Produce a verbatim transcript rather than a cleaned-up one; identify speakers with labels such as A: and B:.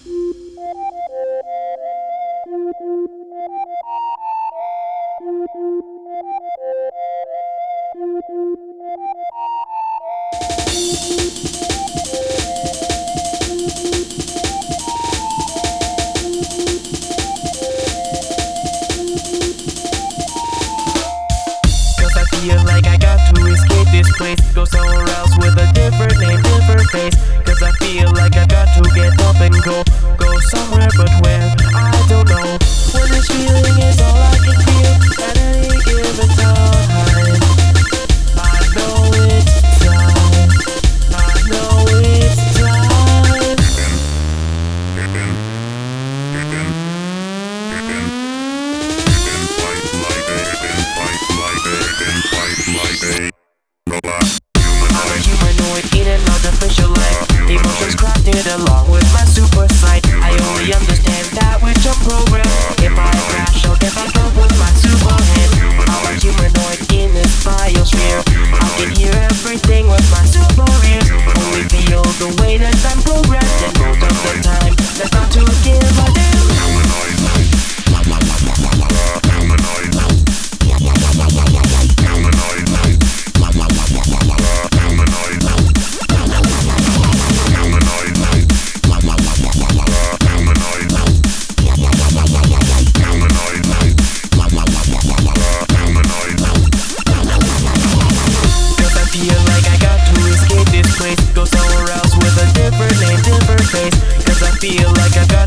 A: Feel like I got to escape this place, go somewhere else with a different name, different face. Cause I feel like I got to get up and go, go somewhere but where, I don't know. When this feeling is all I can feel at any given time, I know it's time, I know it's time. I'm a humanoid in an artificial life, emotions crafted along with my super sight. I only understand that which I'm programmed. If I crash, I'll get back up with my super head. I'm a humanoid in this biosphere, I can hear everything with my super ears. Only feel the way that I'm programmed, and most of the time that's not to give a damn. Go somewhere else with a different name, different face. Cause I feel like I got